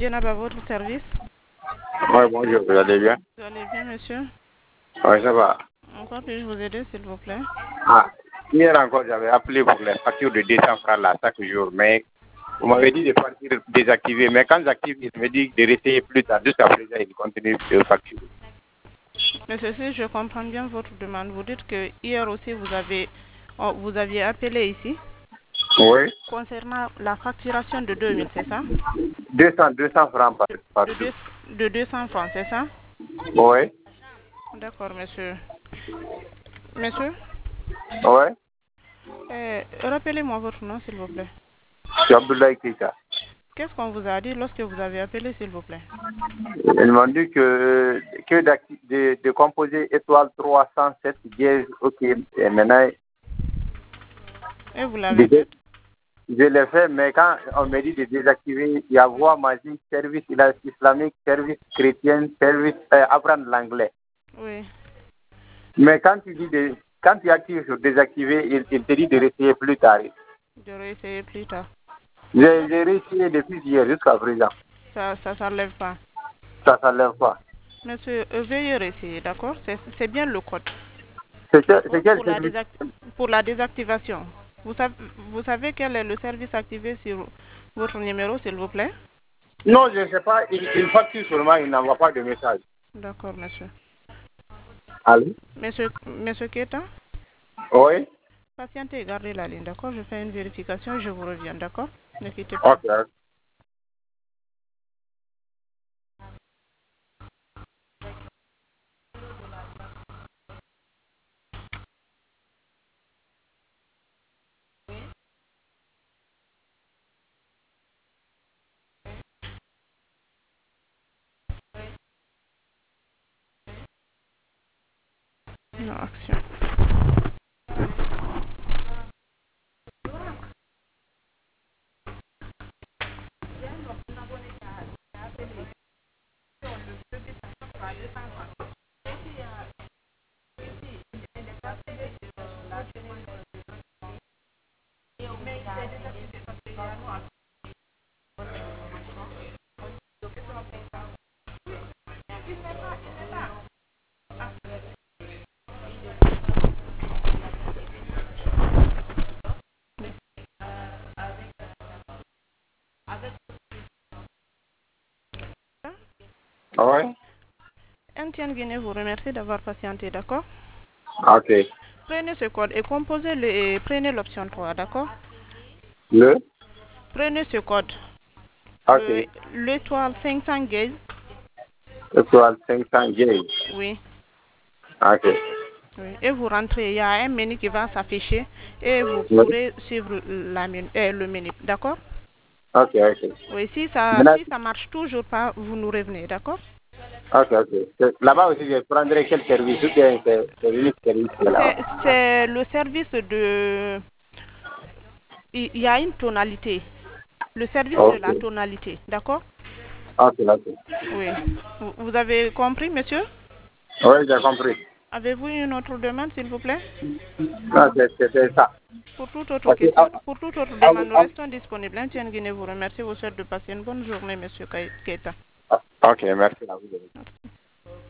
Jenab à votre service. Oui, bonjour, vous allez bien? Vous allez bien, monsieur? Oui, ça va. Encore puis-je vous aider, s'il vous plaît? Hier encore, j'avais appelé pour les factures de 200 francs là, chaque jour, mais vous m'avez dit de partir désactiver. Mais quand j'active, il me dit de réessayer plus tard. Jusqu'à présent, il continue de facturer. Monsieur, si je comprends bien votre demande, vous dites que hier aussi vous aviez appelé ici Oui. concernant la facturation de 2000, c'est ça? 200 francs par jour. De 200 francs, c'est ça? Oui. D'accord, monsieur. Monsieur? Oui. Rappelez-moi votre nom, s'il vous plaît. C'est Abdoulaye Keita. Qu'est-ce qu'on vous a dit lorsque vous avez appelé, s'il vous plaît? Ils m'ont dit que de composer étoile 307 dièse, ok. Et maintenant, Et vous l'avez fait? je l'ai fait, mais quand on me dit de désactiver, il y a voix magique, service islamique, service chrétien, service apprendre l'anglais. Oui. Mais quand tu actives sur désactiver, il te dit de réessayer plus tard. De réessayer plus tard. J'ai réessayé depuis hier jusqu'à présent. Ça s'enlève pas. Ça ne s'enlève pas. Monsieur, veuillez réessayer, d'accord? C'est bien le code. C'est quel service? Pour la désactivation. Vous savez quel est le service activé sur votre numéro, s'il vous plaît? Non, je ne sais pas. Il facture seulement, il n'envoie pas de message. D'accord, monsieur. Allô? Monsieur Keita? Oui. Patientez et gardez la ligne, d'accord? Je fais une vérification et je vous reviens, d'accord? Ne quittez pas. Ok. Non, action. Oui. MTN Guinée vous remercie d'avoir patienté, d'accord? Ok. Prenez ce code et composez-le et prenez l'option 3, d'accord? Prenez ce code. Ok. L'étoile 500 gauge. Étoile 500 gauge. Oui. Ok. Oui. Et vous rentrez, il y a un menu qui va s'afficher et vous pourrez suivre le menu, d'accord? Ok, ok. Oui, si ça marche toujours pas, vous nous revenez, d'accord? Ok, ok. Là-bas aussi, je prendrai quel service ou bien c'est l'unique service là-bas? C'est le service de... Il y a une tonalité. Le service de la tonalité, d'accord? Ok, ok. Oui. Vous avez compris, monsieur? Oui, j'ai compris. Avez-vous une autre demande, s'il vous plaît? Non, c'est ça. Pour toute autre question, pour toute autre demande, nous restons disponibles. Etienne Guinée vous remercie. Vous souhaite de passer une bonne journée, monsieur Keita. Ok, merci à vous.